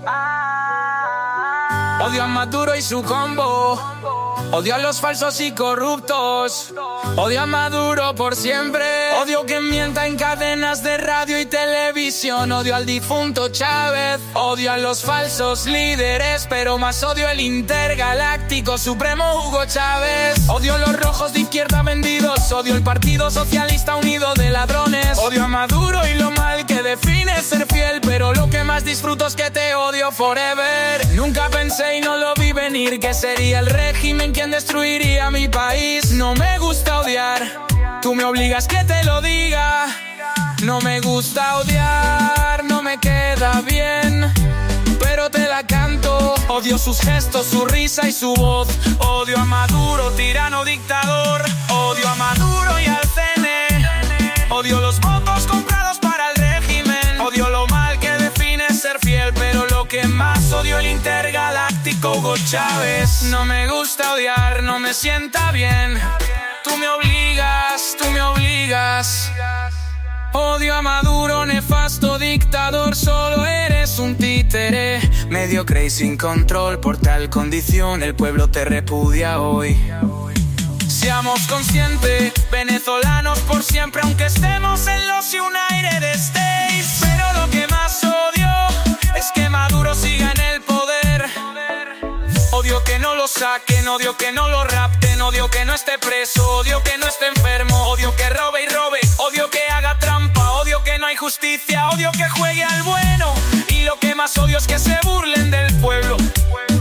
Odio a Maduro y su combo. Odio a los falsos y corruptos. Odio a Maduro por siempre. Odio que mienta en cadenas de radio y televisión. Odio al difunto Chávez. Odio a los falsos líderes, pero más odio el intergaláctico supremo Hugo Chávez. Odio los rojos de izquierda vendidos. Odio el Partido Socialista Unido de ladrones. Odio a Maduro y lo mal que define ser fiel, pero lo que más disfruto es que te odio forever. Nunca pensé y no lo vi venir que sería el régimen quien destruiría mi país. No me gusta odiar, tú me obligas que te lo diga. No me gusta odiar, no me queda bien, pero te la canto. Odio sus gestos, su risa y su voz. Odio a Maduro, tirano dictador. Odio a Maduro y al CNE. Odio los votos comprados para el régimen. Odio lo mal que define ser fiel, pero lo que más odio el intergaláctico Hugo Chávez. No me gusta odiar, no me sienta bien. Tú me obligas, tú me obligas. Odio a Maduro, nefasto dictador, solo eres un títere. Mediocre y sin control, por tal condición el pueblo te repudia hoy. Seamos conscientes, venezolanos por siempre, aunque estemos en los United States. Pero lo que más odio es que Maduro siga en el poder. Odio que no lo saquen, odio que no lo rapten, odio que no esté preso, odio que no esté enfermo, odio que robe y robe, odio que haga trampa, odio que no hay justicia, odio que juegue al bueno. Y lo que más odio es que se burlen del pueblo.